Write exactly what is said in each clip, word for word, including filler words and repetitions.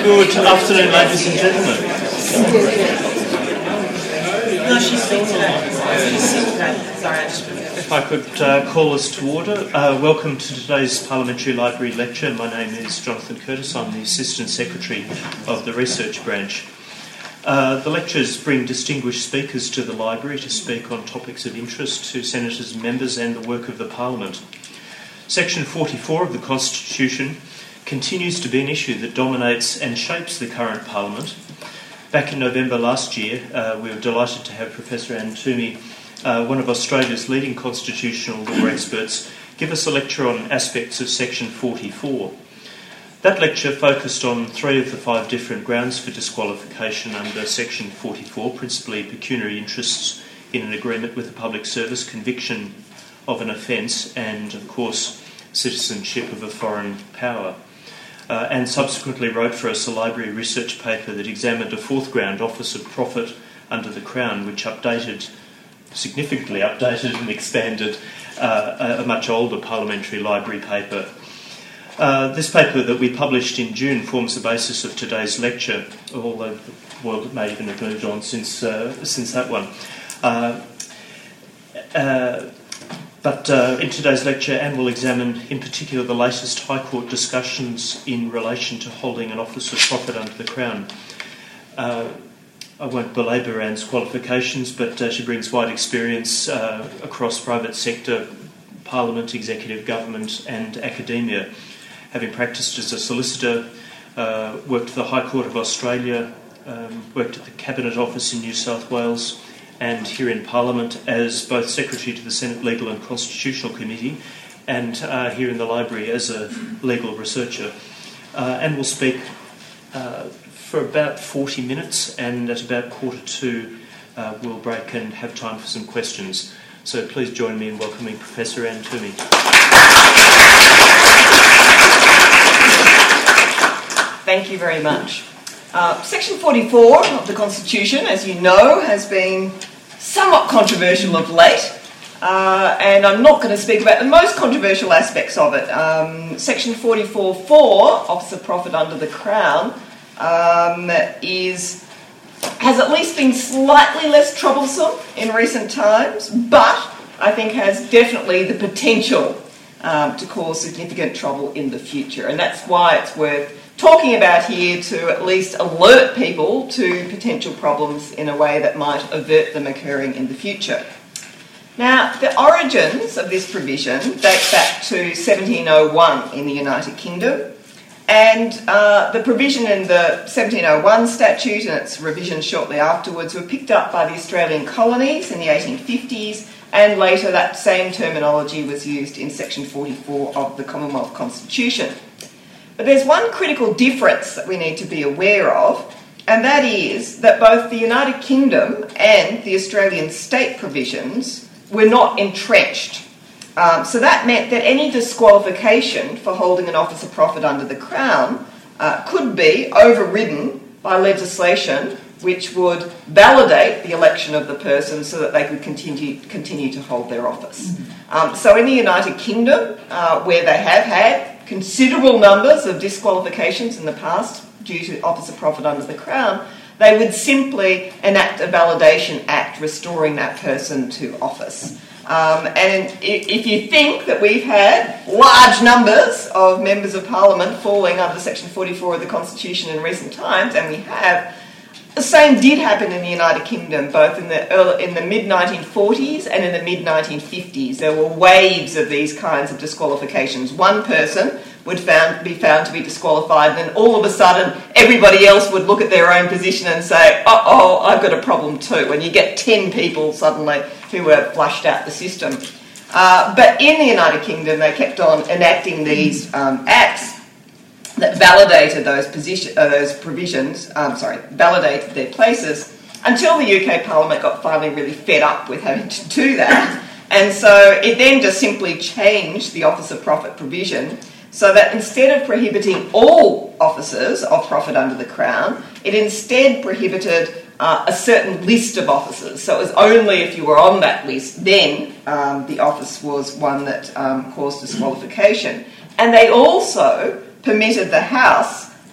Good afternoon, ladies and gentlemen. No, she's sick today. She's sick today. Sorry. If I could uh, call us to order. Uh, welcome to today's Parliamentary Library Lecture. My name is Jonathan Curtis. I'm the Assistant Secretary of the Research Branch. Uh, the lectures bring distinguished speakers to the library to speak on topics of interest to senators and members and the work of the Parliament. Section forty-four of the Constitution continues to be an issue that dominates and shapes the current Parliament. Back in November last year, uh, we were delighted to have Professor Anne Twomey, uh, one of Australia's leading constitutional law experts, give us a lecture on aspects of Section forty-four. That lecture focused on three of the five different grounds for disqualification under Section forty-four, principally pecuniary interests in an agreement with a public service, conviction of an offence, and, of course, citizenship of a foreign power. Uh, and subsequently wrote for us a library research paper that examined a fourth ground, office of profit under the Crown, which updated, significantly updated and expanded uh, a much older parliamentary library paper. Uh, this paper that we published in June forms the basis of today's lecture, although the world may even have moved on since uh, since that one. Uh, uh, But uh, in today's lecture, Anne will examine in particular the latest High Court discussions in relation to holding an office of profit under the Crown. Uh, I won't belabour Anne's qualifications, but uh, she brings wide experience uh, across private sector, Parliament, executive government and academia. Having practised as a solicitor, uh, worked for the High Court of Australia, um, worked at the Cabinet Office in New South Wales, and here in Parliament as both Secretary to the Senate Legal and Constitutional Committee and uh, here in the library as a legal researcher. Uh, and will speak uh, for about forty minutes, and at about quarter two uh, we'll break and have time for some questions. So please join me in welcoming Professor Anne Twomey. Thank you very much. Uh, Section forty-four of the Constitution, as you know, has been somewhat controversial of late, uh, and I'm not going to speak about the most controversial aspects of it. Um, Section forty-four point four, Office of Profit under the Crown, um, is has at least been slightly less troublesome in recent times, but I think has definitely the potential um, to cause significant trouble in the future, and that's why it's worth talking about here to at least alert people to potential problems in a way that might avert them occurring in the future. Now, the origins of this provision date back to seventeen oh one in the United Kingdom, and uh, the provision in the seventeen oh one statute and its revisions shortly afterwards were picked up by the Australian colonies in the eighteen fifties, and later that same terminology was used in Section forty-four of the Commonwealth Constitution. But there's one critical difference that we need to be aware of, and that is that both the United Kingdom and the Australian state provisions were not entrenched. Um, so that meant that any disqualification for holding an office of profit under the Crown uh, could be overridden by legislation which would validate the election of the person so that they could continue, continue to hold their office. Um, so in the United Kingdom, uh, where they have had considerable numbers of disqualifications in the past due to office of profit under the Crown, they would simply enact a validation act restoring that person to office. Um, and if you think that we've had large numbers of members of Parliament falling under Section forty-four of the Constitution in recent times, and we have, the same did happen in the United Kingdom, both in the early, in the mid nineteen forties and in the mid nineteen fifties. There were waves of these kinds of disqualifications. One person would found, be found to be disqualified, and then all of a sudden everybody else would look at their own position and say, uh-oh, I've got a problem too. And you get ten people suddenly who were flushed out the system. Uh, but in the United Kingdom, they kept on enacting these um, acts that validated those position, uh, those provisions, um, sorry, validated their places, until the U K Parliament got finally really fed up with having to do that. And so it then just simply changed the Office of Profit provision so that instead of prohibiting all offices of profit under the Crown, it instead prohibited uh, a certain list of offices. So it was only if you were on that list, then um, the office was one that um, caused disqualification. And they also permitted the House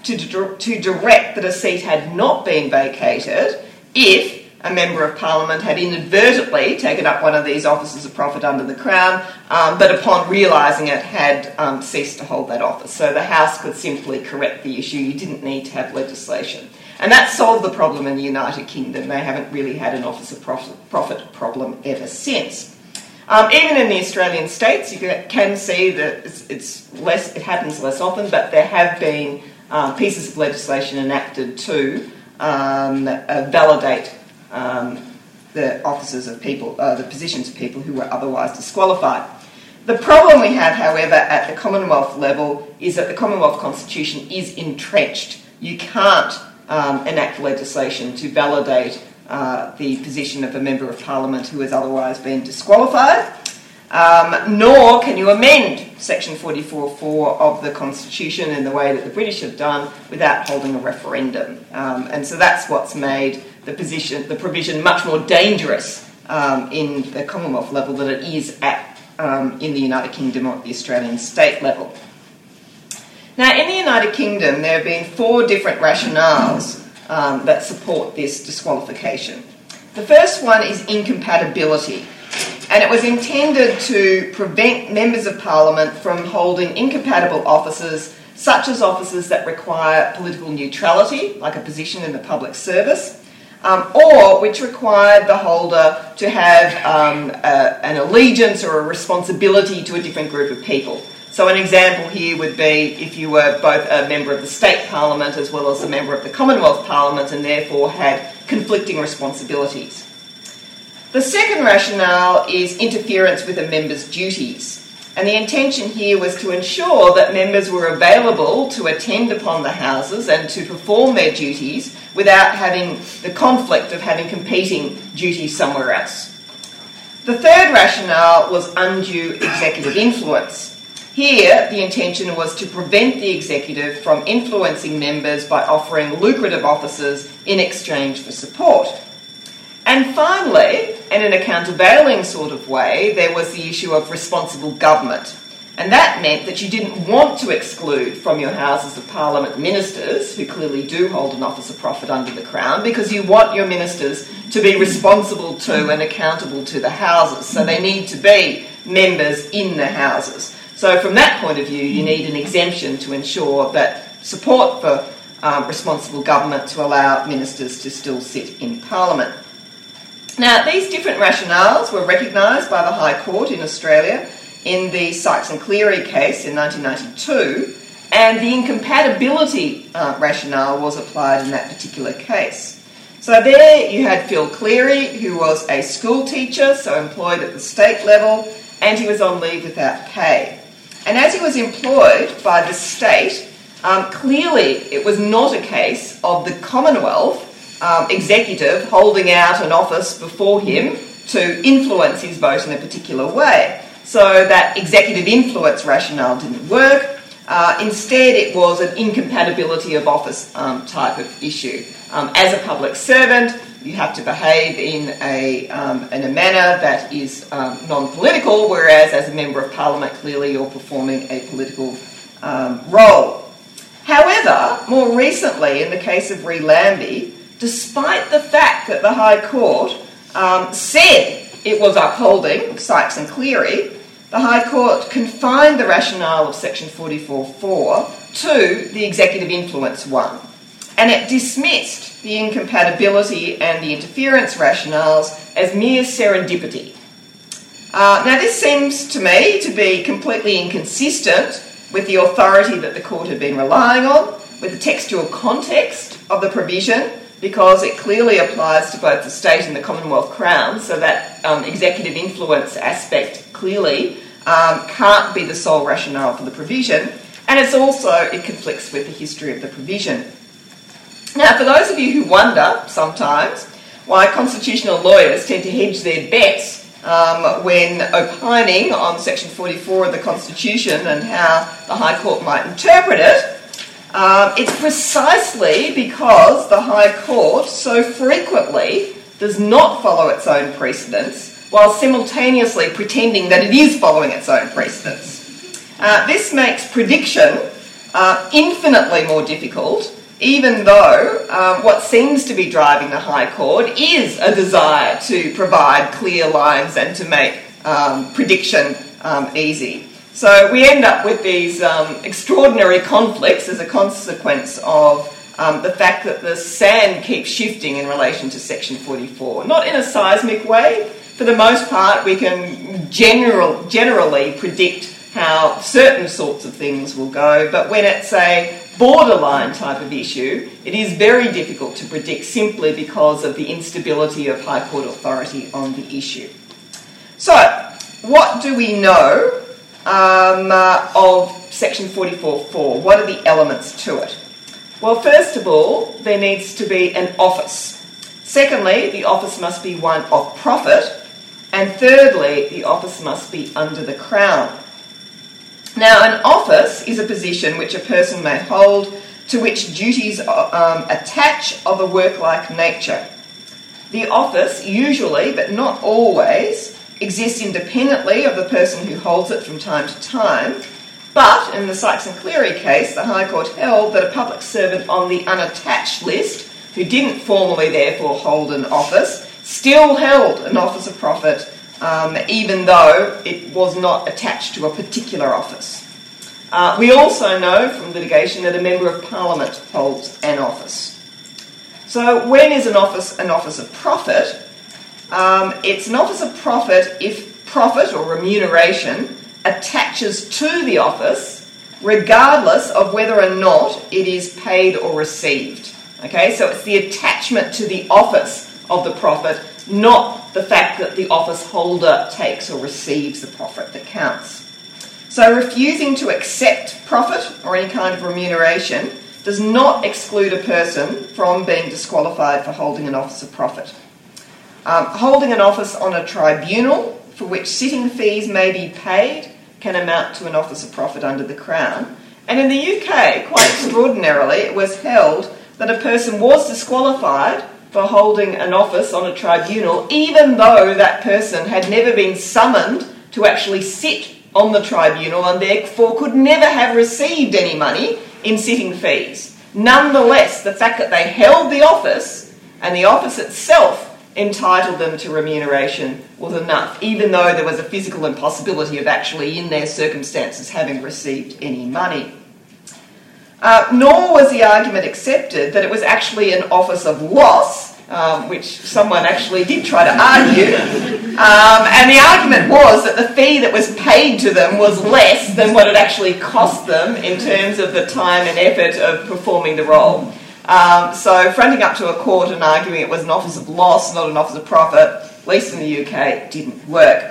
to, to direct that a seat had not been vacated if a Member of Parliament had inadvertently taken up one of these offices of profit under the Crown, um, but upon realising it had um, ceased to hold that office. So the House could simply correct the issue. You didn't need to have legislation. And that solved the problem in the United Kingdom. They haven't really had an office of profit problem ever since. Um, even in the Australian states, you can see that it's, it's less, it happens less often, but there have been uh, pieces of legislation enacted to um, uh, validate Um, the offices of people, uh, the positions of people who were otherwise disqualified. The problem we have, however, at the Commonwealth level is that the Commonwealth Constitution is entrenched. You can't um, enact legislation to validate uh, the position of a Member of Parliament who has otherwise been disqualified, um, nor can you amend Section forty-four point four of the Constitution in the way that the British have done without holding a referendum. Um, and so that's what's made the position, the provision much more dangerous um, in the Commonwealth level than it is at um, in the United Kingdom or at the Australian state level. Now, in the United Kingdom, there have been four different rationales um, that support this disqualification. The first one is incompatibility, and it was intended to prevent members of Parliament from holding incompatible offices, such as offices that require political neutrality, like a position in the public service, Um, or which required the holder to have um, a, an allegiance or a responsibility to a different group of people. So an example here would be if you were both a member of the state parliament as well as a member of the Commonwealth Parliament and therefore had conflicting responsibilities. The second rationale is interference with a member's duties. And the intention here was to ensure that members were available to attend upon the houses and to perform their duties without having the conflict of having competing duties somewhere else. The third rationale was undue executive influence. Here, the intention was to prevent the executive from influencing members by offering lucrative offices in exchange for support. And finally, and in a countervailing sort of way, there was the issue of responsible government. And that meant that you didn't want to exclude from your Houses of Parliament ministers, who clearly do hold an office of profit under the Crown, because you want your ministers to be responsible to and accountable to the Houses. So they need to be members in the Houses. So from that point of view, you need an exemption to ensure that support for um, responsible government to allow ministers to still sit in Parliament. Now, these different rationales were recognised by the High Court in Australia in the Sykes and Cleary case in nineteen ninety-two, and the incompatibility uh, rationale was applied in that particular case. So there you had Phil Cleary, who was a school teacher, so employed at the state level, and he was on leave without pay. And as he was employed by the state, um, clearly it was not a case of the Commonwealth Um, executive holding out an office before him to influence his vote in a particular way. So that executive influence rationale didn't work. Uh, instead, it was an incompatibility of office um, type of issue. Um, as a public servant, you have to behave in a, um, in a manner that is um, non-political, whereas as a Member of Parliament, clearly you're performing a political um, role. However, more recently, in the case of Ree Lambie, despite the fact that the High Court um, said it was upholding Sykes and Cleary, the High Court confined the rationale of Section forty-four point four to the executive influence one, and it dismissed the incompatibility and the interference rationales as mere serendipity. Uh, now, this seems to me to be completely inconsistent with the authority that the Court had been relying on, with the textual context of the provision, because it clearly applies to both the state and the Commonwealth Crown, so that um, executive influence aspect clearly um, can't be the sole rationale for the provision, and it's also, it conflicts with the history of the provision. Now, for those of you who wonder sometimes why constitutional lawyers tend to hedge their bets um, when opining on Section forty-four of the Constitution and how the High Court might interpret it, Um, it's precisely because the High Court so frequently does not follow its own precedents while simultaneously pretending that it is following its own precedents. Uh, this makes prediction uh, infinitely more difficult, even though um, what seems to be driving the High Court is a desire to provide clear lines and to make um, prediction um, easy. So we end up with these um, extraordinary conflicts as a consequence of um, the fact that the sand keeps shifting in relation to Section forty-four. Not in a seismic way. For the most part, we can general, generally predict how certain sorts of things will go, but when it's a borderline type of issue, it is very difficult to predict simply because of the instability of High Court authority on the issue. So, what do we know um, uh, of Section forty-four point four? What are the elements to it? Well, first of all, there needs to be an office. Secondly, the office must be one of profit. And thirdly, the office must be under the Crown. Now, an office is a position which a person may hold to which duties um, attach of a work-like nature. The office usually, but not always, exists independently of the person who holds it from time to time, but in the Sykes and Cleary case, the High Court held that a public servant on the unattached list, who didn't formally therefore hold an office, still held an office of profit, um, even though it was not attached to a particular office. Uh, we also know from litigation that a Member of Parliament holds an office. So when is an office an office of profit? Um, it's an office of profit if profit or remuneration attaches to the office, regardless of whether or not it is paid or received. Okay, so it's the attachment to the office of the profit, not the fact that the office holder takes or receives the profit that counts. So refusing to accept profit or any kind of remuneration does not exclude a person from being disqualified for holding an office of profit. Um, holding an office on a tribunal for which sitting fees may be paid can amount to an office of profit under the Crown. And in the U K, quite extraordinarily, it was held that a person was disqualified for holding an office on a tribunal, even though that person had never been summoned to actually sit on the tribunal and therefore could never have received any money in sitting fees. Nonetheless, the fact that they held the office and the office itself entitled them to remuneration was enough, even though there was a physical impossibility of actually, in their circumstances, having received any money. Uh, nor was the argument accepted that it was actually an office of loss, um, which someone actually did try to argue. Um, and the argument was that the fee that was paid to them was less than what it actually cost them in terms of the time and effort of performing the role. Um, so fronting up to a court and arguing it was an office of loss, not an office of profit, at least in the U K, didn't work.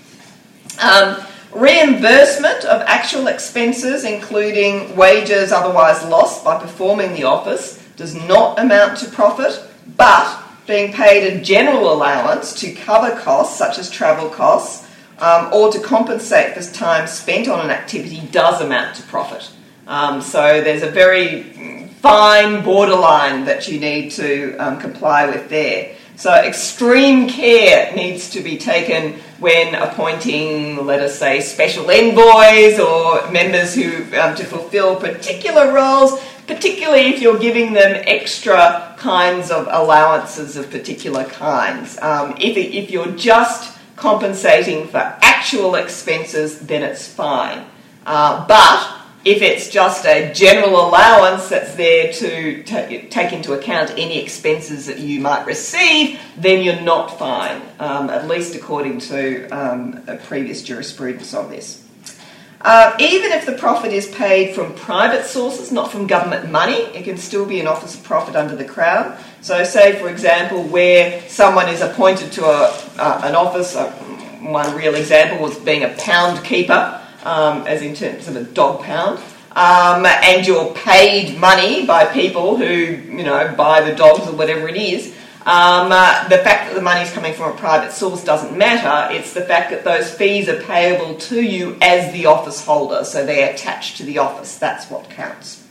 Um, Reimbursement of actual expenses, including wages otherwise lost by performing the office, does not amount to profit, but being paid a general allowance to cover costs, such as travel costs, um, or to compensate for time spent on an activity does amount to profit. Um, so there's a very fine borderline that you need to um, comply with there. So extreme care needs to be taken when appointing, let us say, special envoys or members who um, to fulfil particular roles, particularly if you're giving them extra kinds of allowances of particular kinds. Um, if, it, if you're just compensating for actual expenses, then it's fine. Uh, but if it's just a general allowance that's there to t- take into account any expenses that you might receive, then you're not fine, um, at least according to um, a previous jurisprudence on this. Uh, even if the profit is paid from private sources, not from government money, it can still be an office of profit under the Crown. So say, for example, where someone is appointed to a, uh, an office, uh, one real example was being a pound keeper, Um, as in terms of a dog pound, um, and you're paid money by people who, you know, buy the dogs or whatever it is, um, uh, the fact that the money's coming from a private source doesn't matter. It's the fact that those fees are payable to you as the office holder, so they're attached to the office. That's what counts.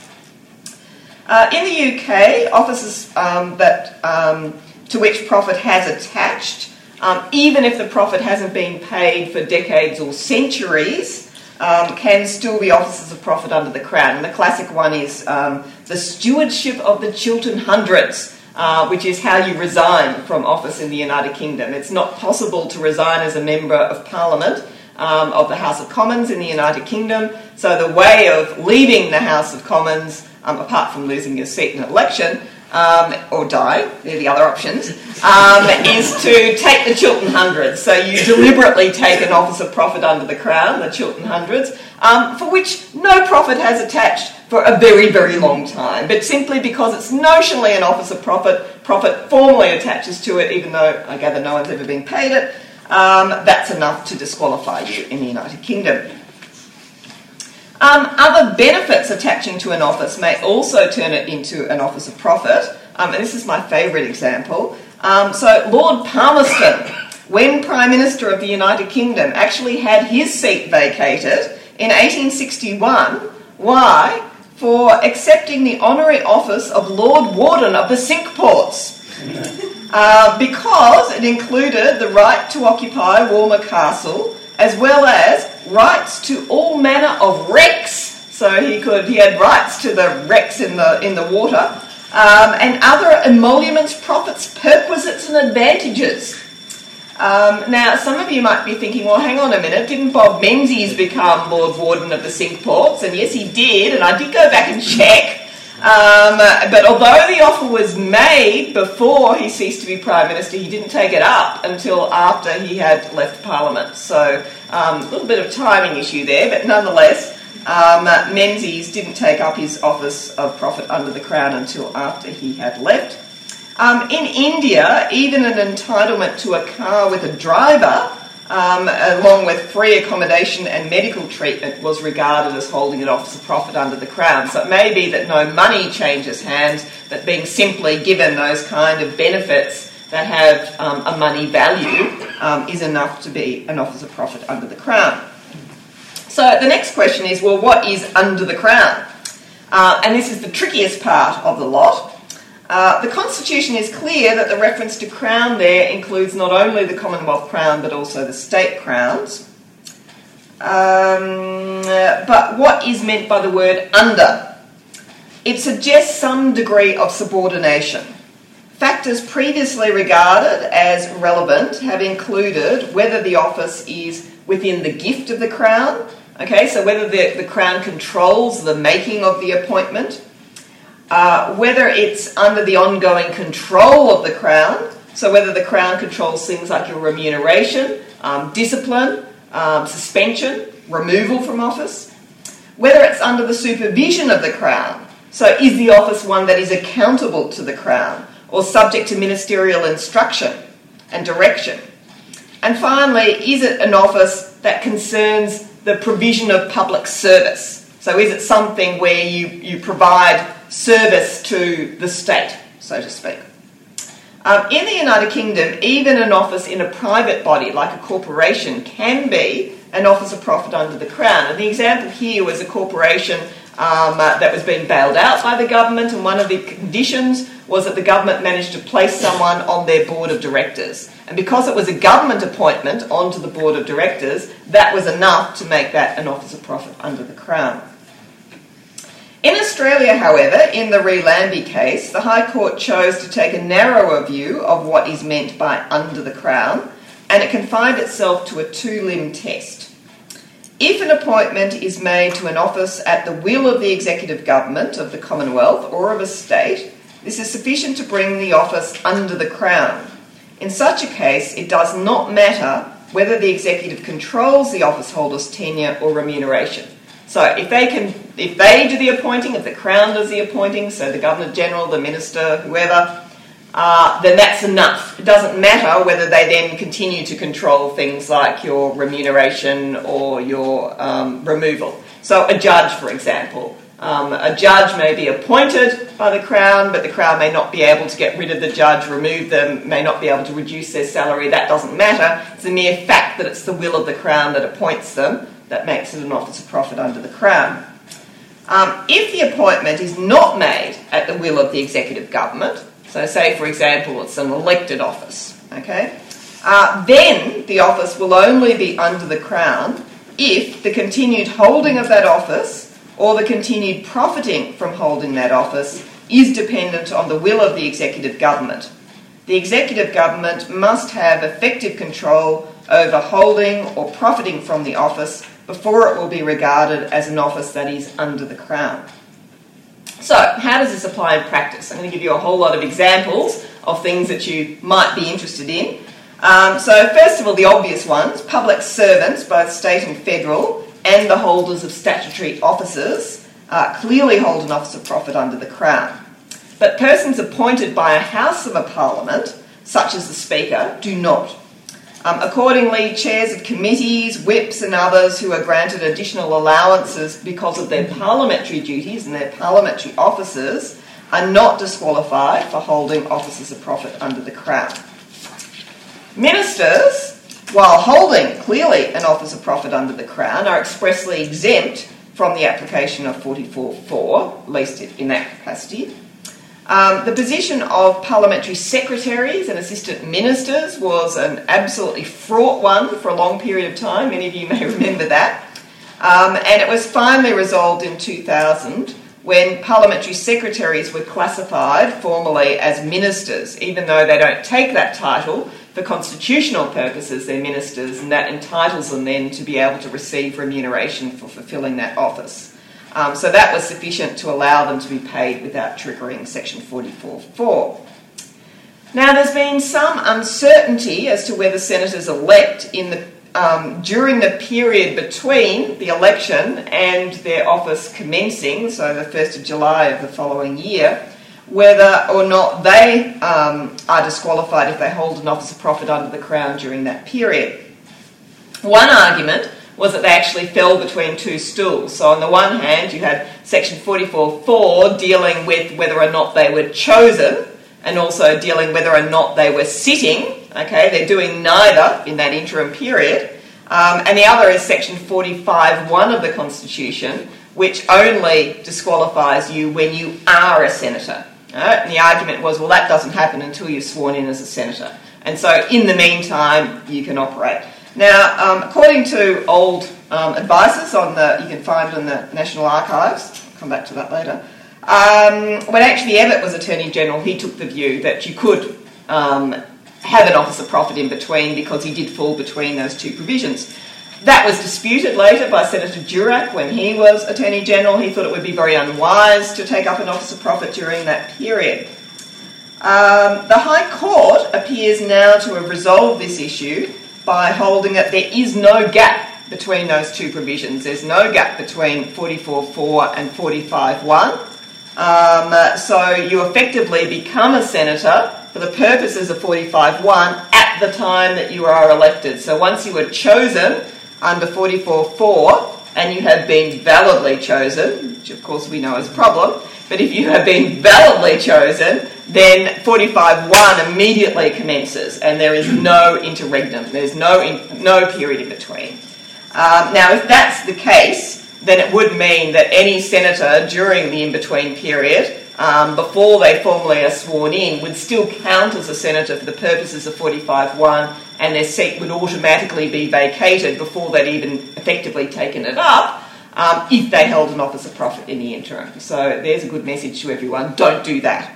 Uh, in the U K, offices um, that um, to which profit has attached, Um, even if the profit hasn't been paid for decades or centuries, um, can still be offices of profit under the Crown. And the classic one is um, the Stewardship of the Chiltern Hundreds, uh, which is how you resign from office in the United Kingdom. It's not possible to resign as a Member of Parliament um, of the House of Commons in the United Kingdom. So the way of leaving the House of Commons, um, apart from losing your seat in an election, Um, or die, they're the other options, um, is to take the Chiltern Hundreds. So you deliberately take an office of profit under the Crown, the Chiltern Hundreds, um, for which no profit has attached for a very, very long time. But simply because it's notionally an office of profit, profit formally attaches to it, even though I gather no one's ever been paid it, um, that's enough to disqualify you in the United Kingdom. Um, other benefits attaching to an office may also turn it into an office of profit. Um, and this is my favourite example. Um, so Lord Palmerston, when Prime Minister of the United Kingdom, actually had his seat vacated in eighteen sixty-one. Why? For accepting the honorary office of Lord Warden of the Cinque Ports. Uh, because it included the right to occupy Walmer Castle, as well as rights to all manner of wrecks. So he could he had rights to the wrecks in the in the water, um, and other emoluments, profits, perquisites, and advantages. Um, now, some of you might be thinking, well, hang on a minute, didn't Bob Menzies become Lord Warden of the Cinque Ports? And yes, he did, and I did go back and check. Um, but although the offer was made before he ceased to be Prime Minister, he didn't take it up until after he had left Parliament. So um, a little bit of timing issue there, but nonetheless, um, Menzies didn't take up his office of profit under the Crown until after he had left. Um, in India, even an entitlement to a car with a driver, Um, along with free accommodation and medical treatment, was regarded as holding an office of profit under the Crown. So it may be that no money changes hands, but being simply given those kind of benefits that have um, a money value um, is enough to be an office of profit under the Crown. So the next question is, well, what is under the Crown? Uh, and this is the trickiest part of the lot. Uh, the Constitution is clear that the reference to Crown there includes not only the Commonwealth Crown but also the state crowns. Um, but what is meant by the word under? It suggests some degree of subordination. Factors previously regarded as relevant have included whether the office is within the gift of the Crown, okay, so whether the, the Crown controls the making of the appointment, Uh, whether it's under the ongoing control of the Crown, so whether the Crown controls things like your remuneration, um, discipline, um, suspension, removal from office, whether it's under the supervision of the Crown, so is the office one that is accountable to the Crown or subject to ministerial instruction and direction, and finally, is it an office that concerns the provision of public service, so is it something where you, you provide service to the state, so to speak. Um, in the United Kingdom, even an office in a private body, like a corporation, can be an office of profit under the Crown. And the example here was a corporation um, uh, that was being bailed out by the government, and one of the conditions was that the government managed to place someone on their board of directors. And because it was a government appointment onto the board of directors, that was enough to make that an office of profit under the Crown. In Australia, however, in the Re Lambie case, the High Court chose to take a narrower view of what is meant by under the Crown, and it confined itself to a two-limb test. If an appointment is made to an office at the will of the executive government of the Commonwealth or of a state, this is sufficient to bring the office under the Crown. In such a case, it does not matter whether the executive controls the officeholder's tenure or remuneration. So if they can, if they do the appointing, if the Crown does the appointing, so the Governor-General, the Minister, whoever, uh, then that's enough. It doesn't matter whether they then continue to control things like your remuneration or your um, removal. So a judge, for example. Um, a judge may be appointed by the Crown, but the Crown may not be able to get rid of the judge, remove them, may not be able to reduce their salary. That doesn't matter. It's the mere fact that it's the will of the Crown that appoints them that makes it an office of profit under the Crown. Um, if the appointment is not made at the will of the executive government, so say, for example, it's an elected office, okay, uh, then the office will only be under the Crown if the continued holding of that office or the continued profiting from holding that office is dependent on the will of the executive government. The executive government must have effective control over holding or profiting from the office before it will be regarded as an office that is under the Crown. So, how does this apply in practice? I'm going to give you a whole lot of examples of things that you might be interested in. Um, so, first of all, the obvious ones: public servants, both state and federal, and the holders of statutory offices uh, clearly hold an office of profit under the Crown. But persons appointed by a House of a Parliament, such as the Speaker, do not. Um, accordingly, chairs of committees, whips and others who are granted additional allowances because of their parliamentary duties and their parliamentary offices are not disqualified for holding offices of profit under the Crown. Ministers, while holding clearly an office of profit under the Crown, are expressly exempt from the application of forty-four four, at least in that capacity. Um, the position of parliamentary secretaries and assistant ministers was an absolutely fraught one for a long period of time. Many of you may remember that. Um, and it was finally resolved in two thousand when parliamentary secretaries were classified formally as ministers, even though they don't take that title. For constitutional purposes, they're ministers, and that entitles them then to be able to receive remuneration for fulfilling that office. Um, so that was sufficient to allow them to be paid without triggering section forty-four four. Now, there's been some uncertainty as to whether senators elect in the um, during the period between the election and their office commencing, so the first of July of the following year, whether or not they um, are disqualified if they hold an office of profit under the Crown during that period. One argument was that they actually fell between two stools. So on the one hand, you had section forty-four four dealing with whether or not they were chosen, and also dealing whether or not they were sitting. Okay, they're doing neither in that interim period. Um, and the other is section forty-five one of the Constitution, which only disqualifies you when you are a senator. Right? And the argument was, well, that doesn't happen until you're sworn in as a senator. And so in the meantime, you can operate. Now, um, according to old um, advices on the, you can find in the National Archives, I'll come back to that later, um, when actually Evatt was Attorney General, he took the view that you could um, have an office of profit in between because he did fall between those two provisions. That was disputed later by Senator Durack when he was Attorney General. He thought it would be very unwise to take up an office of profit during that period. Um, the High Court appears now to have resolved this issue by holding that there is no gap between those two provisions. There's no gap between forty-four four and forty-five one. Um, so you effectively become a senator for the purposes of forty-five one at the time that you are elected. So once you were chosen under forty-four four and you have been validly chosen, which of course we know is a problem, but if you have been validly chosen, then forty-five one immediately commences and there is no interregnum. There's no in, no period in between. Um, now, if that's the case, then it would mean that any senator during the in-between period, um, before they formally are sworn in, would still count as a senator for the purposes of forty-five one, and their seat would automatically be vacated before they'd even effectively taken it up, um, if they held an office of profit in the interim. So there's a good message to everyone. Don't do that.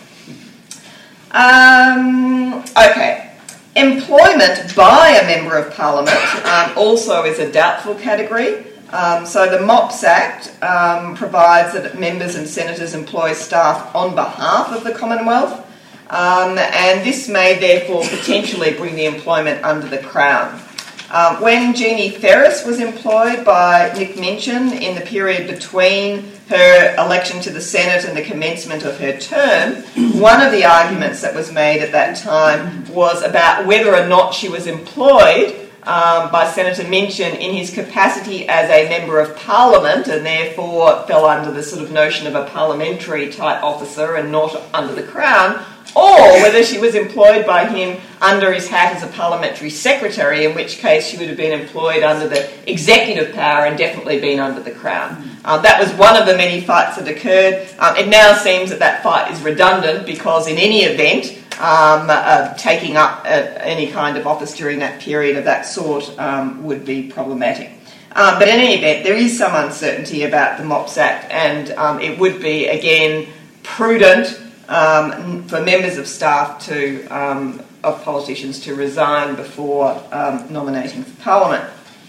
Um, okay. Employment by a Member of Parliament um, also is a doubtful category. Um, so the MOPS Act um, provides that members and senators employ staff on behalf of the Commonwealth, um, and this may therefore potentially bring the employment under the Crown. Um, when Jeannie Ferris was employed by Nick Minchin in the period between her election to the Senate and the commencement of her term, one of the arguments that was made at that time was about whether or not she was employed um, by Senator Minchin in his capacity as a Member of Parliament and therefore fell under the sort of notion of a parliamentary type officer and not under the Crown, or whether she was employed by him under his hat as a parliamentary secretary, in which case she would have been employed under the executive power and definitely been under the Crown. Uh, that was one of the many fights that occurred. Um, it now seems that that fight is redundant because in any event, um, uh, taking up uh, any kind of office during that period of that sort um, would be problematic. Um, but in any event, there is some uncertainty about the MOPS Act, and um, it would be, again, prudent um, for members of staff to, um, of politicians to resign before um, nominating for Parliament.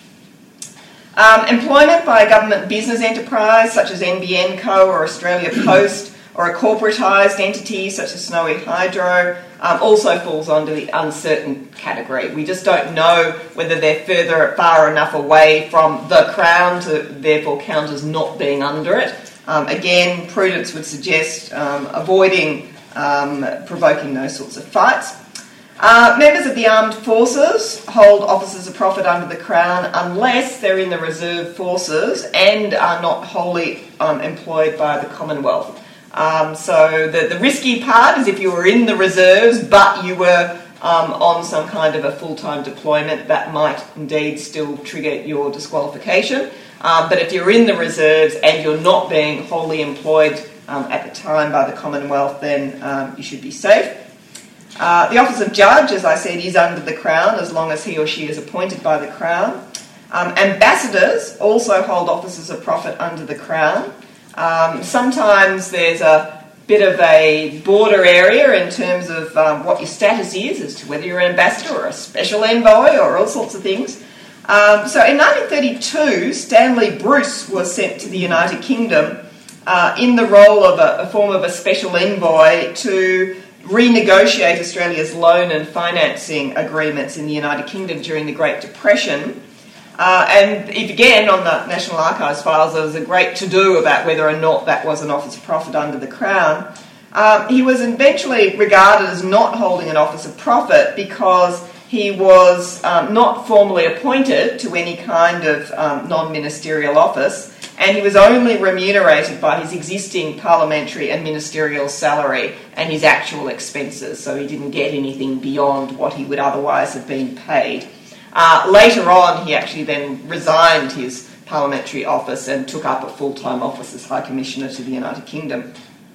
Um, employment by a government business enterprise such as N B N Co or Australia Post, or a corporatised entity such as Snowy Hydro, um, also falls under the uncertain category. We just don't know whether they're further far enough away from the Crown to therefore count as not being under it. Um, again, prudence would suggest um, avoiding um, provoking those sorts of fights. Uh, members of the armed forces hold offices of profit under the Crown unless they're in the reserve forces and are not wholly um, employed by the Commonwealth. Um, so the, the risky part is if you were in the reserves but you were um, on some kind of a full-time deployment, that might indeed still trigger your disqualification. Um, but if you're in the reserves and you're not being wholly employed um, at the time by the Commonwealth, then um, you should be safe. Uh, the office of judge, as I said, is under the Crown as long as he or she is appointed by the Crown. Um, ambassadors also hold offices of profit under the Crown. Um, sometimes there's a bit of a border area in terms of um, what your status is as to whether you're an ambassador or a special envoy or all sorts of things. Um, so in nineteen thirty-two, Stanley Bruce was sent to the United Kingdom uh, in the role of a, a form of a special envoy to renegotiate Australia's loan and financing agreements in the United Kingdom during the Great Depression. Uh, and if, again, on the National Archives files, there was a great to-do about whether or not that was an office of profit under the Crown. Um, he was eventually regarded as not holding an office of profit because he was um, not formally appointed to any kind of um, non-ministerial office, and he was only remunerated by his existing parliamentary and ministerial salary and his actual expenses, so he didn't get anything beyond what he would otherwise have been paid. Uh, later on, he actually then resigned his parliamentary office and took up a full-time office as High Commissioner to the United Kingdom.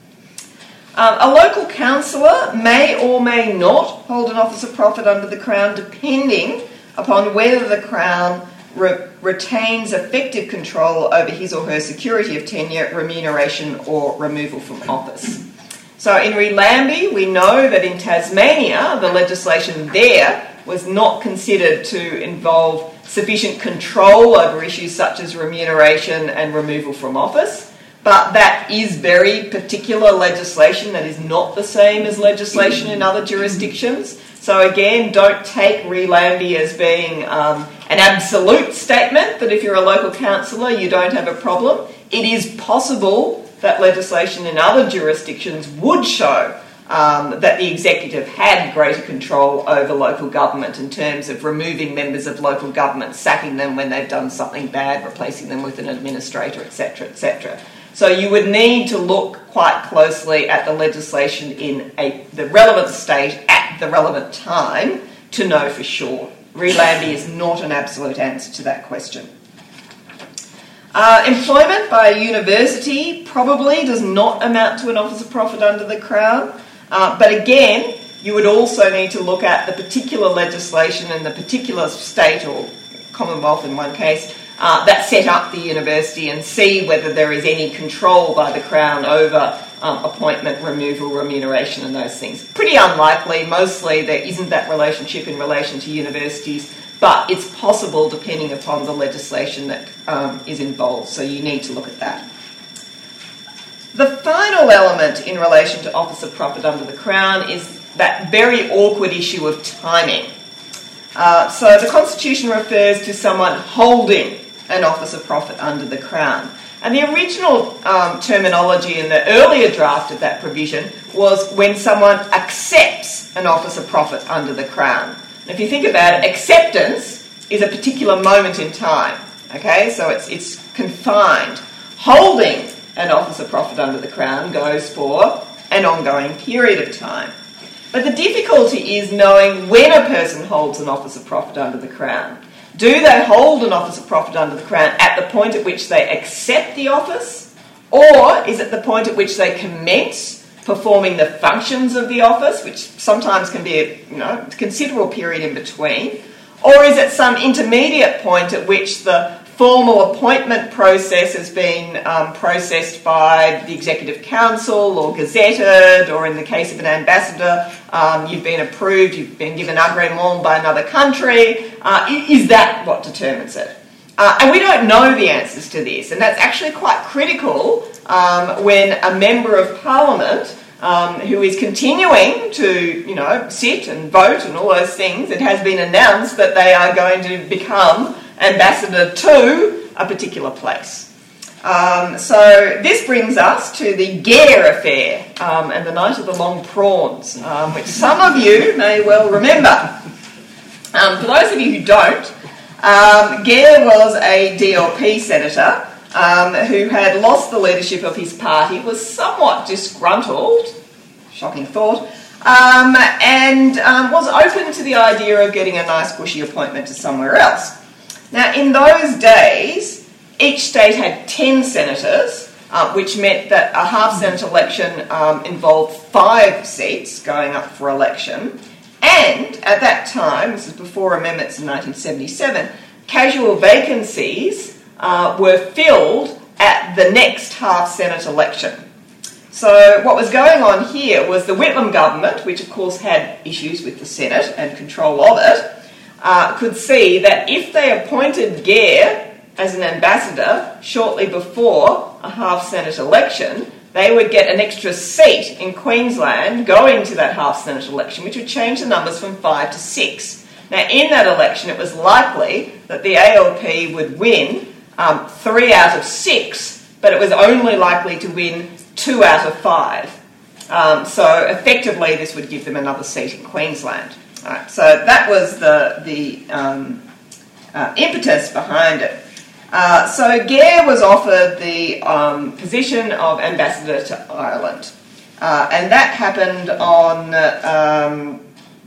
Um, a local councillor may or may not hold an office of profit under the Crown, depending upon whether the Crown re- retains effective control over his or her security of tenure, remuneration or removal from office. So in Relambie, we know that in Tasmania, the legislation there was not considered to involve sufficient control over issues such as remuneration and removal from office. But that is very particular legislation that is not the same as legislation in other jurisdictions. So again, don't take Relambie as being um, an absolute statement that if you're a local councillor you don't have a problem. It is possible that legislation in other jurisdictions would show um, that the executive had greater control over local government in terms of removing members of local government, sacking them when they've done something bad, replacing them with an administrator, et cetera, et cetera. So you would need to look quite closely at the legislation in a, the relevant state at the relevant time to know for sure. Relambie is not an absolute answer to that question. Uh, employment by a university probably does not amount to an office of profit under the Crown, uh, but again, you would also need to look at the particular legislation in the particular state or Commonwealth in one case Uh, that set up the university and see whether there is any control by the Crown over um, appointment, removal, remuneration and those things. Pretty unlikely. Mostly there isn't that relationship in relation to universities, but it's possible depending upon the legislation that um, is involved, so you need to look at that. The final element in relation to office of profit under the Crown is that very awkward issue of timing. Uh, so the Constitution refers to someone holding an office of profit under the Crown. And the original um, terminology in the earlier draft of that provision was when someone accepts an office of profit under the Crown. And if you think about it, acceptance is a particular moment in time, okay? So it's, it's confined. Holding an office of profit under the Crown goes for an ongoing period of time. But the difficulty is knowing when a person holds an office of profit under the Crown. Do they hold an office of profit under the Crown at the point at which they accept the office, or is it the point at which they commence performing the functions of the office, which sometimes can be a you know, considerable period in between, or is it some intermediate point at which the formal appointment process has been um, processed by the Executive Council or gazetted, or in the case of an ambassador, um, you've been approved, you've been given agrément by another country. Uh, is that what determines it? Uh, and we don't know the answers to this, and that's actually quite critical um, when a member of Parliament um, who is continuing to, you know, sit and vote and all those things, it has been announced that they are going to become ambassador to a particular place. Um, so this brings us to the Gare affair um, and the night of the long prawns, um, which some of you may well remember. Um, for those of you who don't, um, Gare was a D L P senator um, who had lost the leadership of his party, was somewhat disgruntled, shocking thought, um, and um, was open to the idea of getting a nice bushy appointment to somewhere else. Now, in those days, each state had ten senators, uh, which meant that a half-senate election um, involved five seats going up for election. And at that time, this is before amendments in nineteen seventy-seven, casual vacancies uh, were filled at the next half-senate election. So what was going on here was the Whitlam government, which of course had issues with the Senate and control of it, Uh, could see that if they appointed Gare as an ambassador shortly before a half-senate election, they would get an extra seat in Queensland going to that half-senate election, which would change the numbers from five to six. Now, in that election, it was likely that the A L P would win um, three out of six, but it was only likely to win two out of five. Um, so, effectively, this would give them another seat in Queensland. Right, so that was the, the um, uh, impetus behind it. Uh, so Gare was offered the um, position of ambassador to Ireland, uh, and that happened on. Um,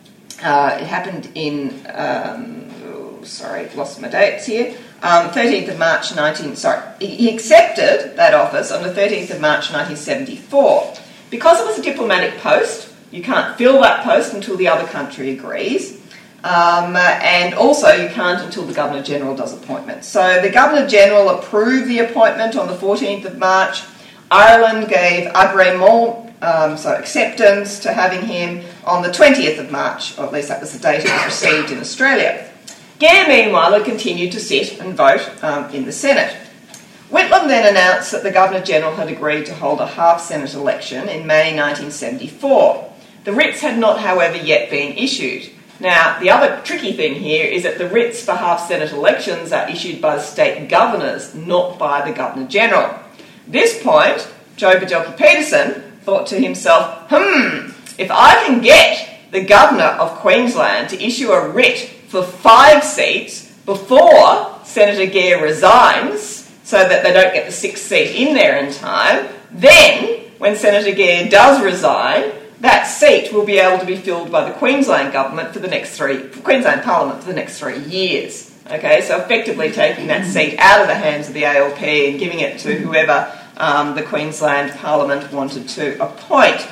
uh, it happened in. Um, oh, sorry, lost my dates here. Um, thirteenth of March, nineteen. Sorry, he accepted that office on the thirteenth of March, nineteen seventy-four, because it was a diplomatic post. You can't fill that post until the other country agrees. Um, and also you can't until the Governor-General does appointments. So the Governor-General approved the appointment on the fourteenth of March. Ireland gave agrément, um, so acceptance, to having him on the twentieth of March, or at least that was the date it was received in Australia. Gare, meanwhile, had continued to sit and vote um, in the Senate. Whitlam then announced that the Governor-General had agreed to hold a half-Senate election in May nineteen seventy-four. The writs had not, however, yet been issued. Now, the other tricky thing here is that the writs for half-Senate elections are issued by the state governors, not by the Governor-General. At this point, Joe Bjelke-Petersen thought to himself, hmm, if I can get the Governor of Queensland to issue a writ for five seats before Senator Gare resigns, so that they don't get the sixth seat in there in time, then, when Senator Gare does resign, that seat will be able to be filled by the Queensland government for the next three, Queensland Parliament for the next three years. Okay, so effectively taking that seat out of the hands of the A L P and giving it to whoever um, the Queensland Parliament wanted to appoint.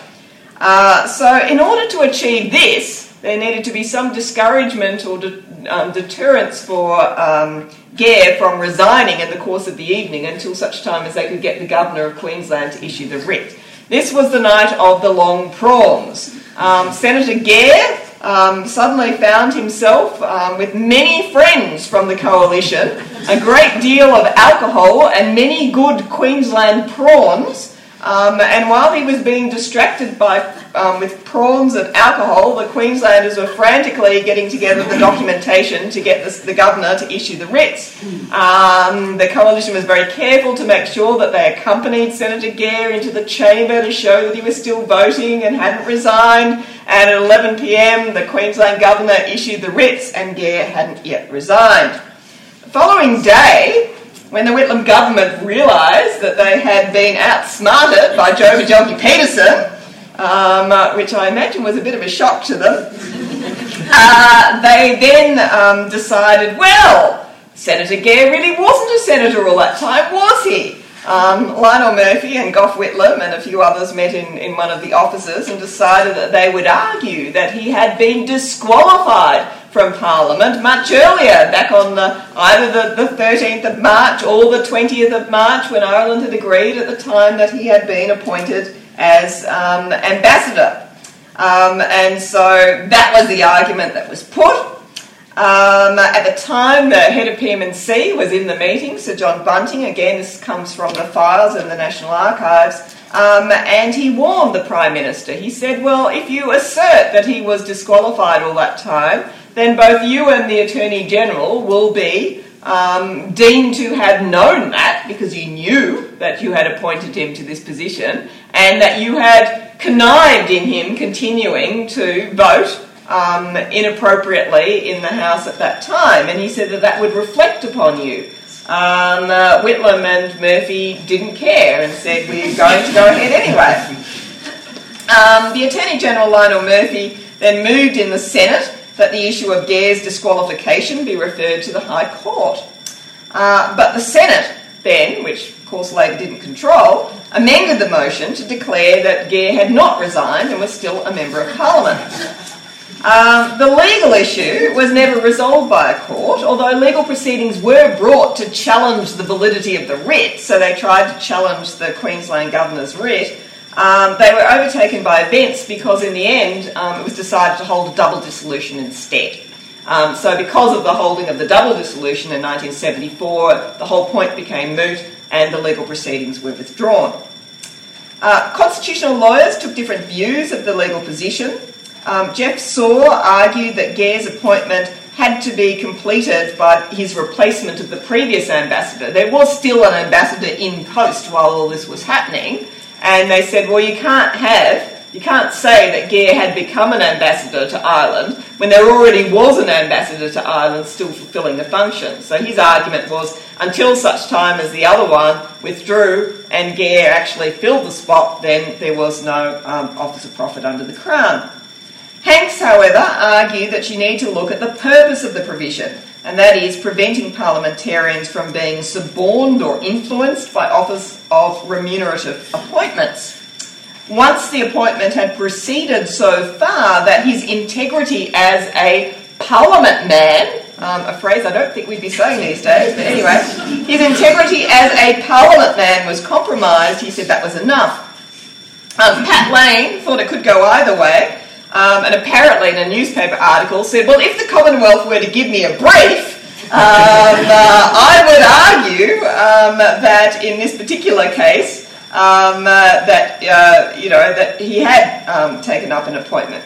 Uh, so in order to achieve this, there needed to be some discouragement or de- um, deterrence for um, Gare from resigning in the course of the evening until such time as they could get the Governor of Queensland to issue the writ. This was the night of the long prawns. Um, Senator Gare um, suddenly found himself um, with many friends from the coalition, a great deal of alcohol and many good Queensland prawns. Um, and while he was being distracted by um, with prawns and alcohol, the Queenslanders were frantically getting together the documentation to get the, the governor to issue the writs. Um, the coalition was very careful to make sure that they accompanied Senator Gare into the chamber to show that he was still voting and hadn't resigned. And at eleven p m, the Queensland governor issued the writs and Gare hadn't yet resigned. The following day, when the Whitlam government realised that they had been outsmarted by Joe Bjelke-Petersen, um, uh, which I imagine was a bit of a shock to them, uh, they then um, decided, well, Senator Gare really wasn't a senator all that time, was he? Um, Lionel Murphy and Gough Whitlam and a few others met in, in one of the offices and decided that they would argue that he had been disqualified from Parliament much earlier, back on the, either the, the thirteenth of March or the twentieth of March, when Ireland had agreed at the time that he had been appointed as um, ambassador. Um, and so that was the argument that was put. Um, at the time, the head of P M and C was in the meeting, Sir John Bunting. Again, this comes from the files in the National Archives. Um, and he warned the Prime Minister. He said, well, if you assert that he was disqualified all that time, then both you and the Attorney-General will be um, deemed to have known that, because you knew that you had appointed him to this position, and that you had connived in him continuing to vote um, inappropriately in the House at that time. And he said that that would reflect upon you. Um, uh, Whitlam and Murphy didn't care and said, we're going to go ahead anyway. Um, the Attorney-General, Lionel Murphy, then moved in the Senate that the issue of Gare's disqualification be referred to the High Court. Uh, but the Senate then, which of course Labor didn't control, amended the motion to declare that Gare had not resigned and was still a Member of Parliament. Um, the legal issue was never resolved by a court, although legal proceedings were brought to challenge the validity of the writ, so they tried to challenge the Queensland Governor's writ. Um, they were overtaken by events because in the end um, it was decided to hold a double dissolution instead. Um, so because of the holding of the double dissolution in nineteen seventy-four, the whole point became moot and the legal proceedings were withdrawn. Uh, constitutional lawyers took different views of the legal position. Um, Jeff Saw argued that Gare's appointment had to be completed by his replacement of the previous ambassador. There was still an ambassador in post while all this was happening, and they said, well, you can't have, you can't say that Gare had become an ambassador to Ireland when there already was an ambassador to Ireland still fulfilling the function. So his argument was, until such time as the other one withdrew and Gare actually filled the spot, then there was no um, office of profit under the Crown. Hanks, however, argued that you need to look at the purpose of the provision, and that is preventing parliamentarians from being suborned or influenced by offers of remunerative appointments. Once the appointment had proceeded so far that his integrity as a parliament man, um, a phrase I don't think we'd be saying these days, but anyway, his integrity as a parliament man was compromised, he said that was enough. Um, Pat Lane thought it could go either way. Um, and apparently in a newspaper article said, well, if the Commonwealth were to give me a brief, um, uh, I would argue um, that in this particular case, um, uh, that, uh, you know, that he had um, taken up an appointment.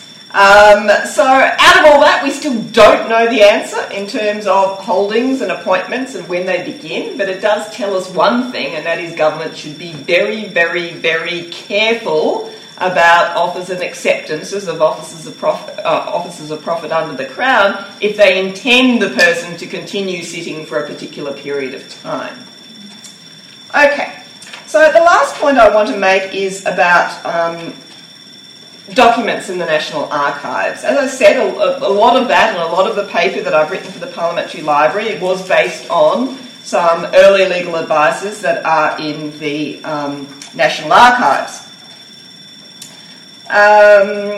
Um, so out of all that, we still don't know the answer in terms of holdings and appointments and when they begin, but it does tell us one thing, and that is government should be very, very, very careful about offers and acceptances of offices of profit, uh, offices of profit under the Crown if they intend the person to continue sitting for a particular period of time. Okay, so the last point I want to make is about um, documents in the National Archives. As I said, a, a lot of that and a lot of the paper that I've written for the Parliamentary Library was based on some early legal advices that are in the um, National Archives. Um,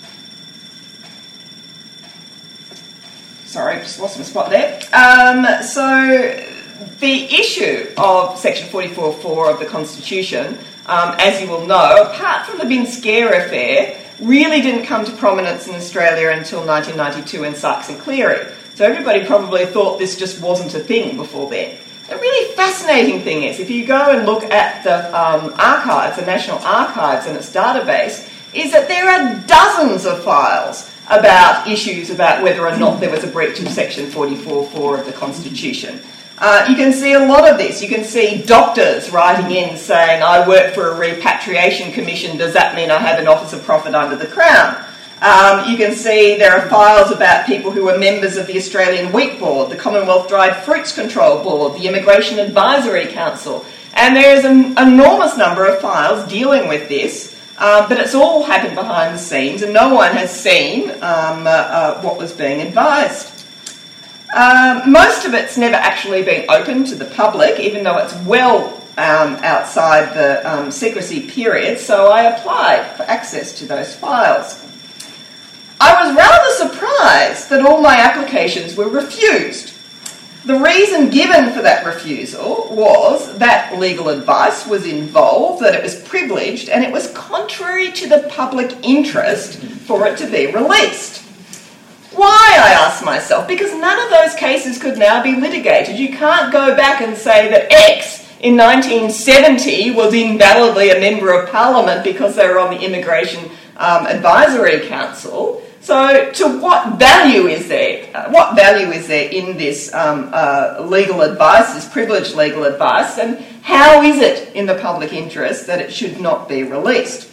sorry, just lost my spot there. Um, so the issue of Section forty-four point four of the Constitution, um, as you will know, apart from the Bin Scare affair, really didn't come to prominence in Australia until nineteen ninety-two in Sykes and Cleary. So everybody probably thought this just wasn't a thing before then. The really fascinating thing is, if you go and look at the um, archives, the National Archives and its database, is that there are dozens of files about issues about whether or not there was a breach of Section forty-four point four of the Constitution. Uh, you can see a lot of this. You can see doctors writing in saying, I work for a repatriation commission, does that mean I have an office of profit under the Crown? Um, you can see there are files about people who were members of the Australian Wheat Board, the Commonwealth Dried Fruits Control Board, the Immigration Advisory Council, and there's an enormous number of files dealing with this. Um, but it's all happened behind the scenes and no one has seen um, uh, uh, what was being advised. Um, most of it's never actually been open to the public, even though it's well um, outside the um, secrecy period, so I applied for access to those files. I was rather surprised that all my applications were refused. The reason given for that refusal was that legal advice was involved, that it was privileged, and it was contrary to the public interest for it to be released. Why, I asked myself, because none of those cases could now be litigated. You can't go back and say that X in nineteen seventy was invalidly a member of parliament because they were on the Immigration um, Advisory Council. So, to what value is there? Uh, what value is there in this um, uh, legal advice, this privileged legal advice, and how is it in the public interest that it should not be released?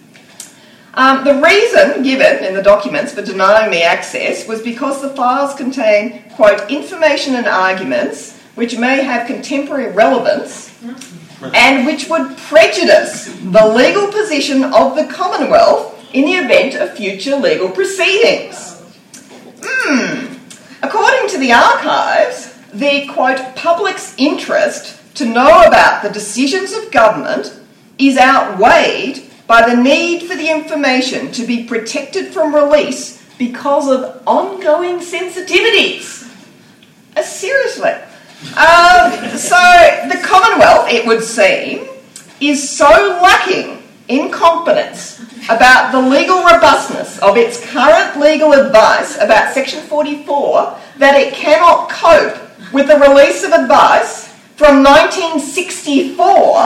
Um, the reason given in the documents for denying me access was because the files contain, quote, information and arguments which may have contemporary relevance and which would prejudice the legal position of the Commonwealth in the event of future legal proceedings. Hmm. According to the archives, the, quote, public's interest to know about the decisions of government is outweighed by the need for the information to be protected from release because of ongoing sensitivities. Uh, seriously. Um, so the Commonwealth, it would seem, is so lacking in competence about the legal robustness of its current legal advice about Section forty-four that it cannot cope with the release of advice from nineteen sixty-four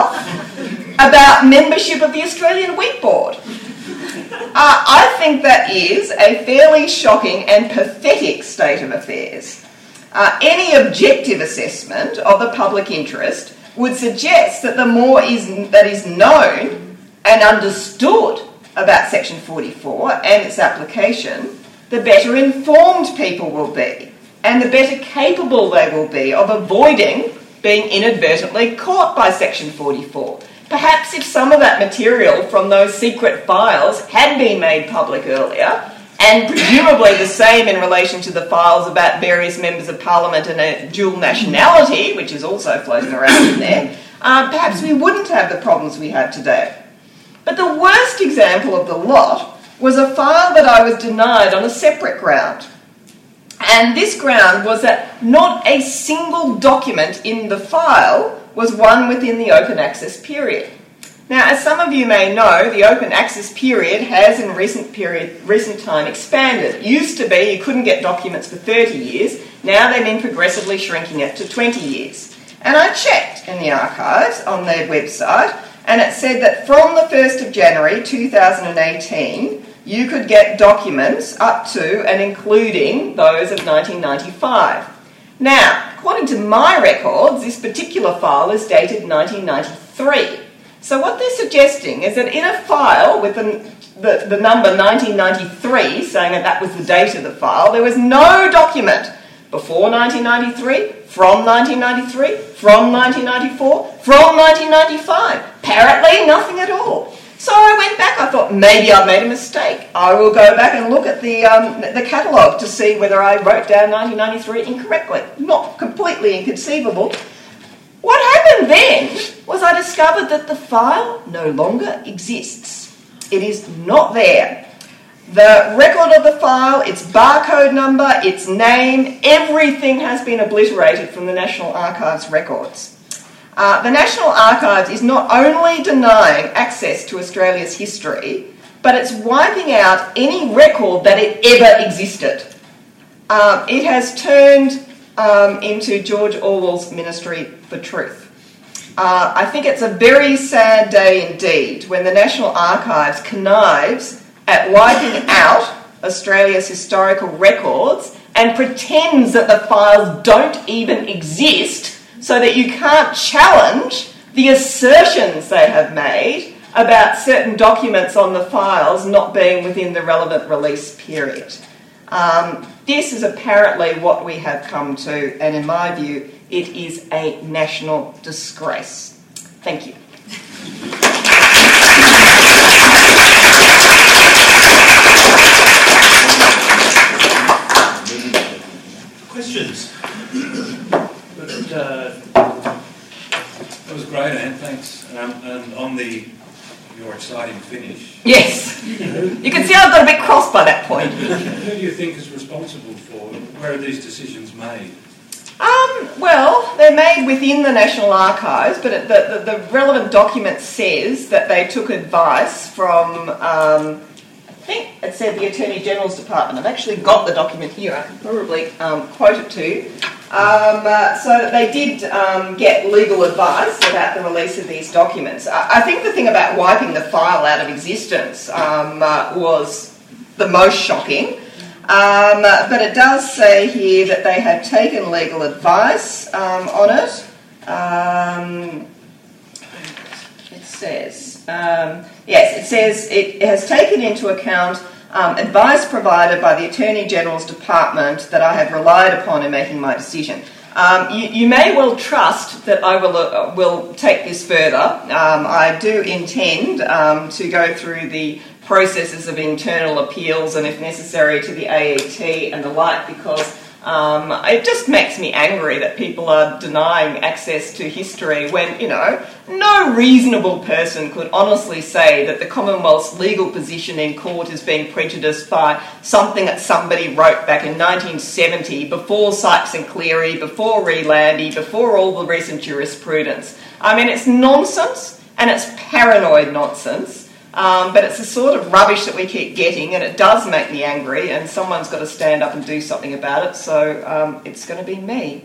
about membership of the Australian Wheat Board. Uh, I think that is a fairly shocking and pathetic state of affairs. Uh, any objective assessment of the public interest would suggest that the more is, that is known and understood about Section forty-four and its application, the better informed people will be, and the better capable they will be of avoiding being inadvertently caught by Section forty-four. Perhaps if some of that material from those secret files had been made public earlier, and presumably the same in relation to the files about various members of Parliament and a dual nationality, which is also floating around in there, um, perhaps we wouldn't have the problems we have today. But the worst example of the lot was a file that I was denied on a separate ground. And this ground was that not a single document in the file was one within the open access period. Now, as some of you may know, the open access period has in recent period, recent time expanded. It used to be you couldn't get documents for thirty years. Now they've been progressively shrinking it to twenty years. And I checked in the archives on their website, and it said that from the first of January two thousand eighteen, you could get documents up to and including those of nineteen ninety-five. Now, according to my records, this particular file is dated nineteen ninety-three. So what they're suggesting is that in a file with the, the, the number nineteen ninety-three, saying that that was the date of the file, there was no document before nineteen ninety-three, from nineteen ninety-three, from nineteen ninety-four, from nineteen ninety-five. Apparently nothing at all. So I went back, I thought maybe I've made a mistake. I will go back and look at the um, the catalogue to see whether I wrote down nineteen ninety-three incorrectly. Not completely inconceivable. What happened then was I discovered that the file no longer exists. It is not there. The record of the file, its barcode number, its name, everything has been obliterated from the National Archives records. Uh, the National Archives is not only denying access to Australia's history, but it's wiping out any record that it ever existed. Um, it has turned um, into George Orwell's Ministry for Truth. Uh, I think it's a very sad day indeed when the National Archives connives at wiping out Australia's historical records and pretends that the files don't even exist so that you can't challenge the assertions they have made about certain documents on the files not being within the relevant release period. Um, this is apparently what we have come to, and in my view, it is a national disgrace. Thank you. Questions? But, uh... That was great, Anne. Thanks. Um, and on the your exciting finish. Yes. You can see I've got a bit crossed lost by that point. Who do you think is responsible for, where are these decisions made? Um, well, they're made within the National Archives, but it, the, the, the relevant document says that they took advice from, um, I think it said the Attorney General's Department. I've actually got the document here. I can probably um, quote it to you. Um, uh, so that they did um, get legal advice about the release of these documents. I, I think the thing about wiping the file out of existence um, uh, was the most shocking. Um, but it does say here that they had taken legal advice um, on it. Um, it says, um, yes, it says it has taken into account um, advice provided by the Attorney General's Department that I have relied upon in making my decision. Um, you, you may well trust that I will uh, will take this further. Um, I do intend um, to go through the processes of internal appeals and, if necessary, to the A E T and the like, because um, it just makes me angry that people are denying access to history when, you know, no reasonable person could honestly say that the Commonwealth's legal position in court is being prejudiced by something that somebody wrote back in nineteen seventy, before Sykes and Cleary, before Relandy, before all the recent jurisprudence. I mean, it's nonsense, and it's paranoid nonsense. Um, but it's the sort of rubbish that we keep getting, and it does make me angry, and someone's got to stand up and do something about it, so um, it's going to be me.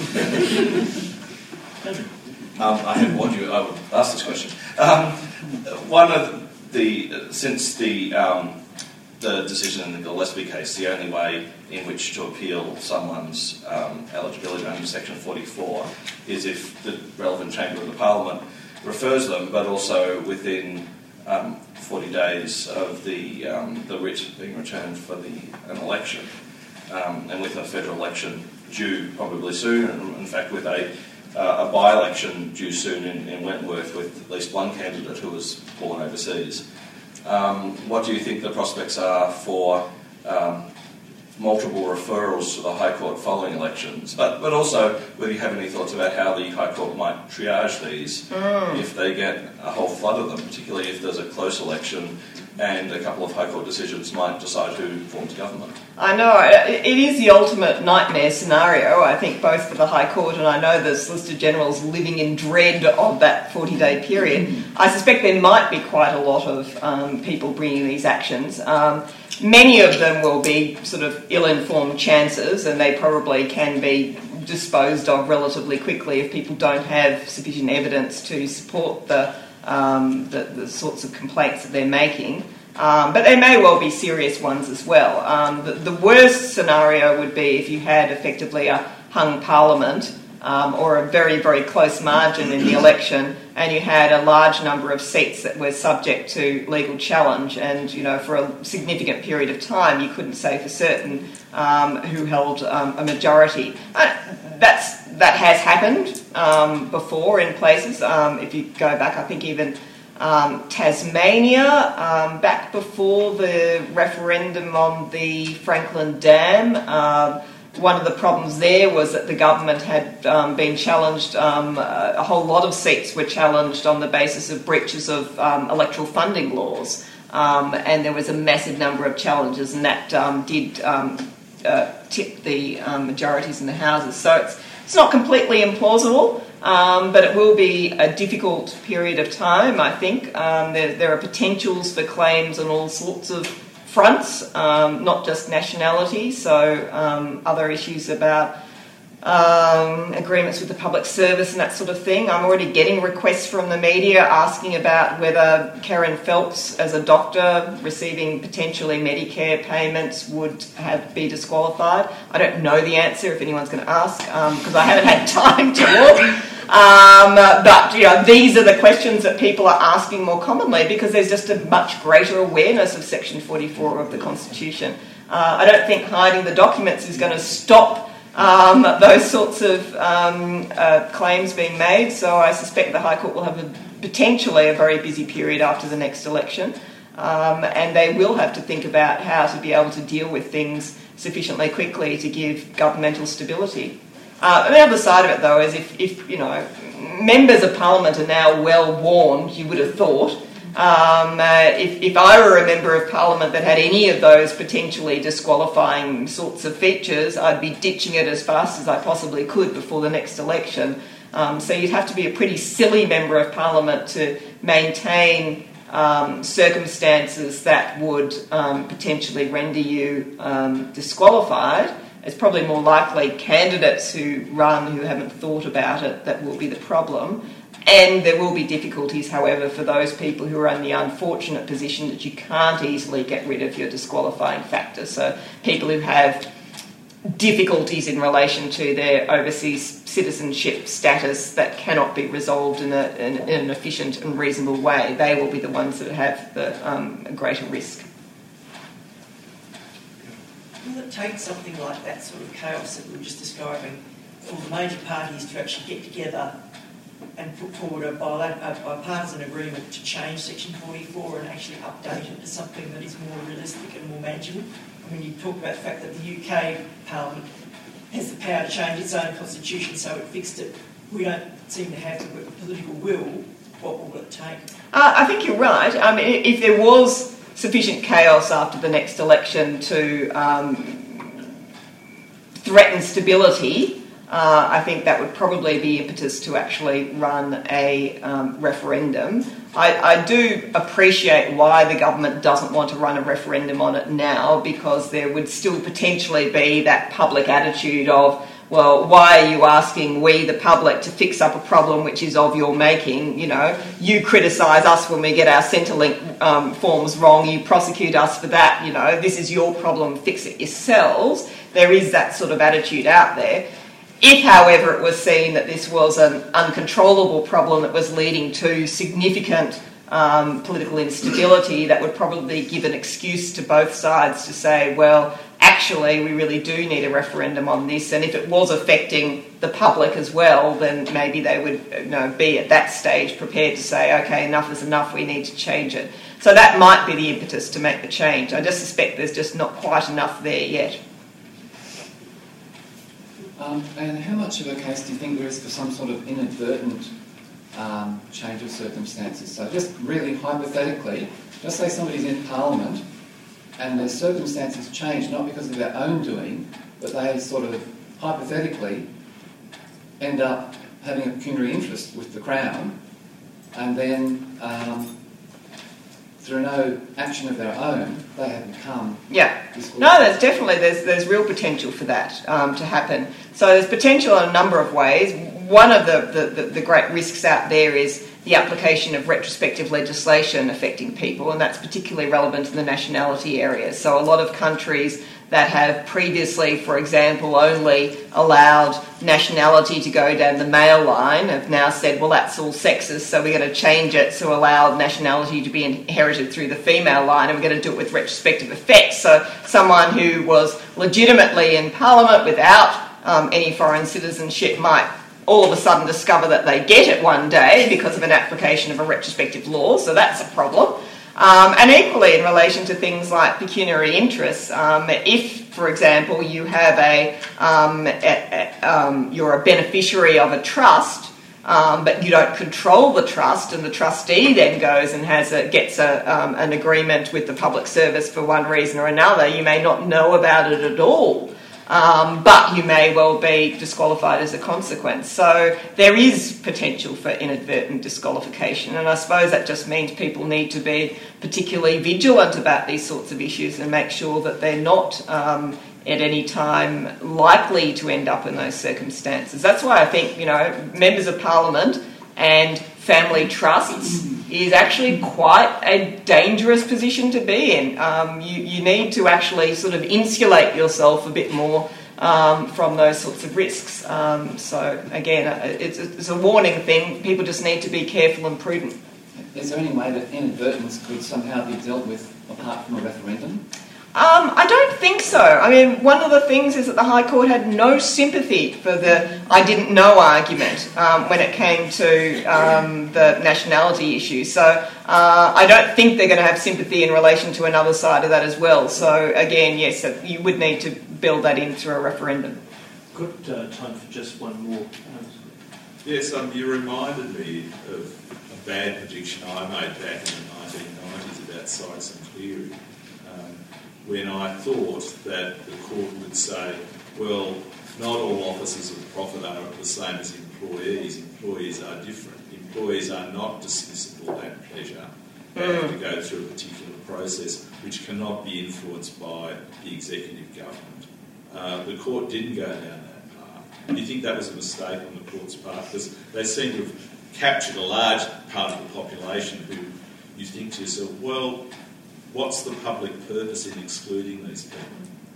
um, I had warned you I would ask this question. Um, one of the, since the, um, the decision in the Gillespie case, the only way in which to appeal someone's um, eligibility under Section forty-four is if the relevant chamber of the Parliament refers them, but also within Um, forty days of the um, the writ being returned for the an election, um, and with a federal election due probably soon, and in fact with a uh, a by-election due soon in, in Wentworth with at least one candidate who was born overseas. Um, what do you think the prospects are for um, multiple referrals to the High Court following elections, but, but also whether you have any thoughts about how the High Court might triage these mm. if they get a whole flood of them, particularly if there's a close election and a couple of High Court decisions might decide who forms government. I know, it is the ultimate nightmare scenario, I think, both for the High Court, and I know the Solicitor General's living in dread of that forty-day period. Mm. I suspect there might be quite a lot of um, people bringing these actions. Um, Many of them will be sort of ill-informed chances, and they probably can be disposed of relatively quickly if people don't have sufficient evidence to support the, um, the, the sorts of complaints that they're making. Um, but there may well be serious ones as well. Um, the, the worst scenario would be if you had effectively a hung parliament um, or a very, very close margin in the election, and you had a large number of seats that were subject to legal challenge, and, you know, for a significant period of time you couldn't say for certain um, who held um, a majority. Uh, that's, that has happened um, before in places. Um, if you go back, I think even um, Tasmania, um, back before the referendum on the Franklin Dam, um, one of the problems there was that the government had um, been challenged, um, a whole lot of seats were challenged on the basis of breaches of um, electoral funding laws, um, and there was a massive number of challenges, and that um, did um, uh, tip the um, majorities in the houses. So it's, it's not completely implausible, um, but it will be a difficult period of time, I think. Um, there, there are potentials for claims on all sorts of fronts, um, not just nationality, so um, other issues about um, agreements with the public service and that sort of thing. I'm already getting requests from the media asking about whether Karen Phelps, as a doctor receiving potentially Medicare payments, would have be disqualified. I don't know the answer if anyone's going to ask, because um, I haven't had time to look. Um, but, you know, these are the questions that people are asking more commonly because there's just a much greater awareness of Section forty-four of the Constitution. Uh, I don't think hiding the documents is going to stop um, those sorts of um, uh, claims being made, so I suspect the High Court will have a, potentially a very busy period after the next election, um, and they will have to think about how to be able to deal with things sufficiently quickly to give governmental stability. Uh, the other side of it, though, is if, if, you know, members of Parliament are now well warned, you would have thought, Um, uh, if, if I were a member of Parliament that had any of those potentially disqualifying sorts of features, I'd be ditching it as fast as I possibly could before the next election. Um, so you'd have to be a pretty silly member of Parliament to maintain um, circumstances that would um, potentially render you um, disqualified. It's probably more likely candidates who run who haven't thought about it that will be the problem. And there will be difficulties, however, for those people who are in the unfortunate position that you can't easily get rid of your disqualifying factor. So people who have difficulties in relation to their overseas citizenship status that cannot be resolved in, a, in, in an efficient and reasonable way, they will be the ones that have the um, greater risk. Will it take something like that sort of chaos that we were just describing for the major parties to actually get together and put forward a, a bipartisan agreement to change Section forty-four and actually update it to something that is more realistic and more manageable? I mean, you talk about the fact that the U K Parliament has the power to change its own constitution, so it fixed it. We don't seem to have the political will. What will it take? Uh, I think you're right. I mean, if there was sufficient chaos after the next election to um, threaten stability, uh, I think that would probably be impetus to actually run a um, referendum. I, I do appreciate why the government doesn't want to run a referendum on it now, because there would still potentially be that public attitude of, well, why are you asking we, the public, to fix up a problem which is of your making? You know, you criticise us when we get our Centrelink um, forms wrong, you prosecute us for that, you know, this is your problem, fix it yourselves. There is that sort of attitude out there. If, however, it was seen that this was an uncontrollable problem that was leading to significant um, political instability, that would probably give an excuse to both sides to say, well, actually, we really do need a referendum on this, and if it was affecting the public as well, then maybe they would, you know, be at that stage prepared to say, okay, enough is enough, we need to change it. So that might be the impetus to make the change. I just suspect there's just not quite enough there yet. Um, and how much of a case do you think there is for some sort of inadvertent um, change of circumstances? So just really hypothetically, just say somebody's in Parliament and their circumstances change not because of their own doing, but they sort of hypothetically end up having a pecuniary interest with the Crown, and then um, through no action of their own, they have become... Yeah. No, there's definitely, there's there's real potential for that um, to happen. So there's potential in a number of ways. One of the, the, the, the great risks out there is the application of retrospective legislation affecting people, and that's particularly relevant in the nationality area. So a lot of countries that have previously, for example, only allowed nationality to go down the male line have now said, well, that's all sexist, so we're going to change it to allow nationality to be inherited through the female line, and we're going to do it with retrospective effect. So someone who was legitimately in Parliament without um, any foreign citizenship might all of a sudden discover that they get it one day because of an application of a retrospective law, so that's a problem. Um, and equally in relation to things like pecuniary interests, um, if, for example, you have a, um, a, a um, you're a beneficiary of a trust, um, but you don't control the trust, and the trustee then goes and has a, gets a, um, an agreement with the public service for one reason or another, you may not know about it at all. Um, but you may well be disqualified as a consequence. So there is potential for inadvertent disqualification, and I suppose that just means people need to be particularly vigilant about these sorts of issues and make sure that they're not um, at any time likely to end up in those circumstances. That's why I think, you know, members of Parliament and family trusts is actually quite a dangerous position to be in. Um, you, you need to actually sort of insulate yourself a bit more um, from those sorts of risks. Um, so again, it's a, it's a warning thing. People just need to be careful and prudent. Is there any way that inadvertence could somehow be dealt with apart from a referendum? Um, I don't think so. I mean, one of the things is that the High Court had no sympathy for the I didn't know argument um, when it came to um, the nationality issue. So uh, I don't think they're going to have sympathy in relation to another side of that as well. So again, yes, you would need to build that in through a referendum. Got uh, time for just one more. Yes, um, you reminded me of a bad prediction I made back in the nineteen nineteen nineties about Sykes and Cleary, um, when I thought that the court would say, well, not all officers of profit are the same as employees. Employees are different. Employees are not dismissible at pleasure. They have to go through a particular process which cannot be influenced by the executive government. Uh, the court didn't go down that path. Do you think that was a mistake on the court's part? Because they seem to have captured a large part of the population who you think to yourself, well, what's the public purpose in excluding these people?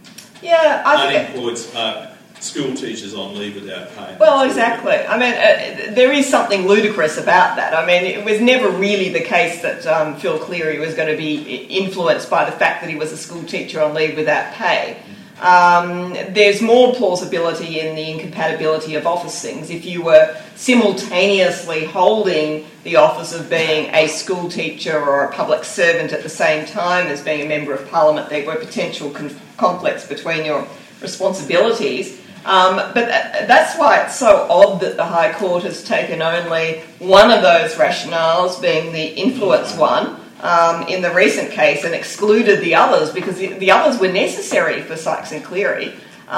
Yeah, I think... Unemployed uh, school teachers on leave without pay. Well, exactly. I mean, uh, there is something ludicrous about that. I mean, it was never really the case that um, Phil Cleary was going to be influenced by the fact that he was a school teacher on leave without pay. Um, there's more plausibility in the incompatibility of office things. If you were simultaneously holding the office of being a school teacher or a public servant at the same time as being a member of Parliament, there were potential con- conflicts between your responsibilities. Um, but th- that's why it's so odd that the High Court has taken only one of those rationales, being the influence one, Um, in the recent case, and excluded the others because the, the others were necessary for Sykes and Cleary.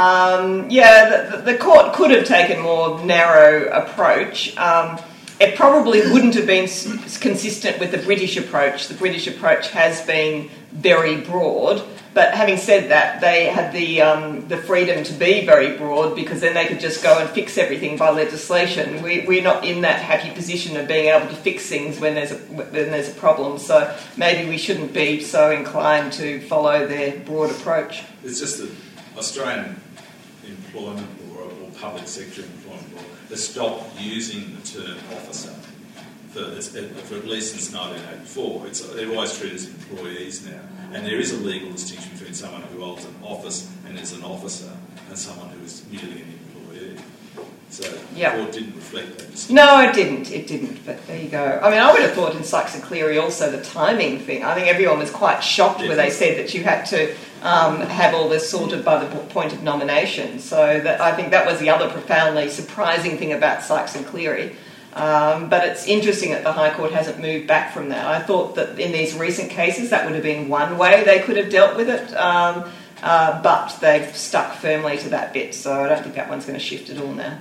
Um, yeah, the, the court could have taken a more narrow approach. Um, it probably wouldn't have been s- consistent with the British approach. The British approach has been very broad, but having said that, they had the um, the freedom to be very broad because then they could just go and fix everything by legislation. We, we're not in that happy position of being able to fix things when there's a when there's a problem. So maybe we shouldn't be so inclined to follow their broad approach. It's just that Australian employment law or public sector employment law has stopped using the term officer for, for at least since nineteen eighty-four. It's, they're always treated as employees now. And there is a legal distinction between someone who holds an office and is an officer and someone who is merely an employee. So yep. the court didn't reflect that distinction. No, it didn't. It didn't. But there you go. I mean, I would have thought in Sykes and Cleary also the timing thing. I think everyone was quite shocked Definitely. Where they said that you had to um, have all this sorted by the point of nomination. So that I think that was the other profoundly surprising thing about Sykes and Cleary. Um, but it's interesting that the High Court hasn't moved back from that. I thought that in these recent cases that would have been one way they could have dealt with it, um, uh, but they've stuck firmly to that bit, so I don't think that one's going to shift at all now.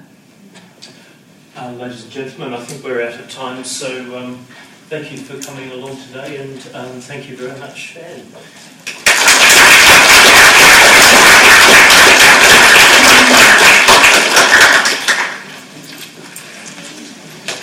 Uh, ladies and gentlemen, I think we're out of time, so um, thank you for coming along today, and um, thank you very much, Anne.